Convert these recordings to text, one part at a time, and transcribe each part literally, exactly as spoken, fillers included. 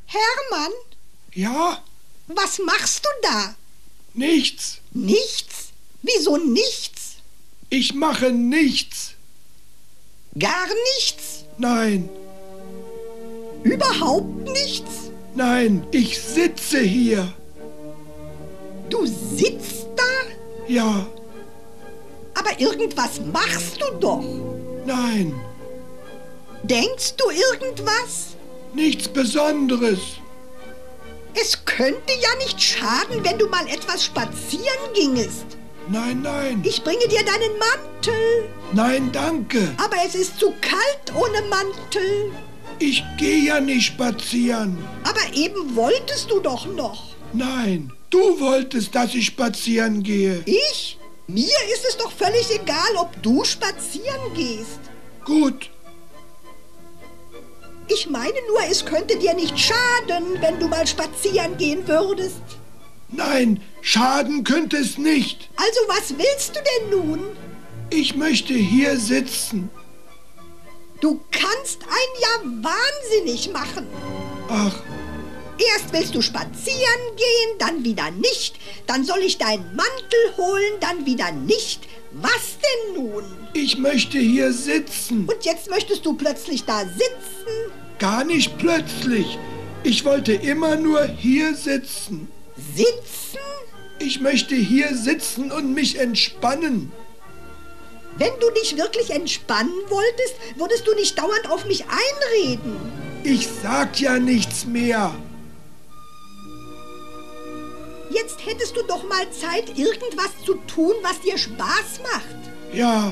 Hermann, Ja? was machst du da? Nichts. Nichts? Wieso nichts? Ich mache nichts. Gar nichts? Nein, Überhaupt nichts? nein, ich sitze hier. Du sitzt da? Ja, Aber irgendwas machst du doch. nein, Denkst du irgendwas? nichts Besonderes. Es könnte ja nicht schaden, wenn du mal etwas spazieren gingest. Nein, nein, Ich bringe dir deinen Mantel. nein, danke. Aber es ist zu kalt ohne Mantel. Ich gehe ja nicht spazieren. Aber eben wolltest du doch noch. Nein, du wolltest, dass ich spazieren gehe. Ich? Mir ist es doch völlig egal, ob du spazieren gehst. Gut, Ich meine nur, es könnte dir nicht schaden, wenn du mal spazieren gehen würdest. nein, schaden könnte es nicht. Also was willst du denn nun? Ich möchte hier sitzen. Du kannst ein Jahr wahnsinnig machen. Ach, Erst willst du spazieren gehen, dann wieder nicht. Dann soll ich deinen Mantel holen, dann wieder nicht. Was denn nun? ich möchte hier sitzen. Und jetzt möchtest du plötzlich da sitzen? Gar nicht plötzlich. Ich wollte immer nur hier sitzen. Sitzen? Ich möchte hier sitzen und mich entspannen. Wenn du dich wirklich entspannen wolltest, würdest du nicht dauernd auf mich einreden. Ich sag ja nichts mehr. Jetzt hättest du doch mal Zeit, irgendwas zu tun, was dir Spaß macht. Ja,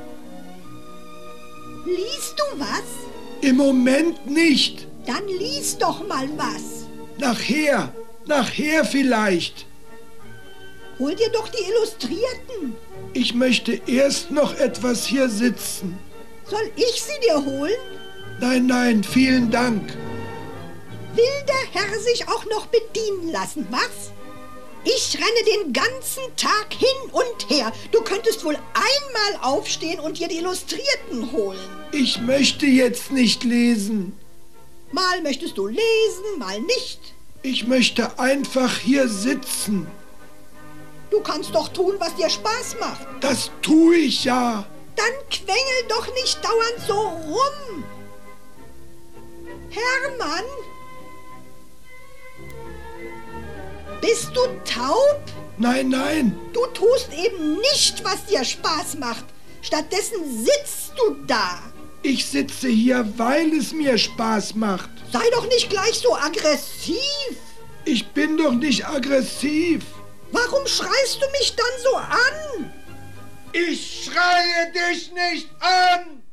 Liest du was? im Moment nicht. Dann lies doch mal was. Nachher, nachher vielleicht. Hol dir doch die Illustrierten. Ich möchte erst noch etwas hier sitzen. Soll ich sie dir holen? Nein, nein, vielen Dank. Will der Herr sich auch noch bedienen lassen, was? Ich renne den ganzen Tag hin und her. Du könntest wohl einmal aufstehen und dir die Illustrierten holen. Ich möchte jetzt nicht lesen. Mal möchtest du lesen, mal nicht. Ich möchte einfach hier sitzen. Du kannst doch tun, was dir Spaß macht. Das tue ich ja. Dann quengel doch nicht dauernd so rum. Hermann? Bist du taub? Nein, nein, Du tust eben nicht, was dir Spaß macht. Stattdessen sitzt du da. ich sitze hier, weil es mir Spaß macht. Sei doch nicht gleich so aggressiv. Ich bin doch nicht aggressiv. Warum schreist du mich dann so an? Ich schreie dich nicht an!